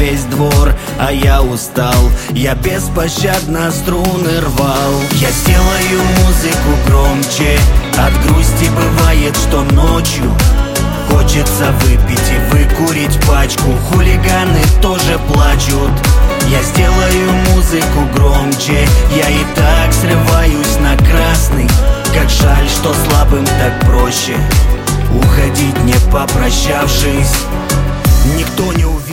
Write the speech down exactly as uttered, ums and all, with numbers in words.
весь двор, а я устал. Я беспощадно струны рвал. Я сделаю музыку громче. От грусти бывает, что ночью хочется выпить и выкурить пачку. Хулиганы тоже плачут. Я сделаю музыку громче. Я и так срываюсь на красный. Как жаль, что слабым так проще уходить, не попрощавшись. Никто не увидит.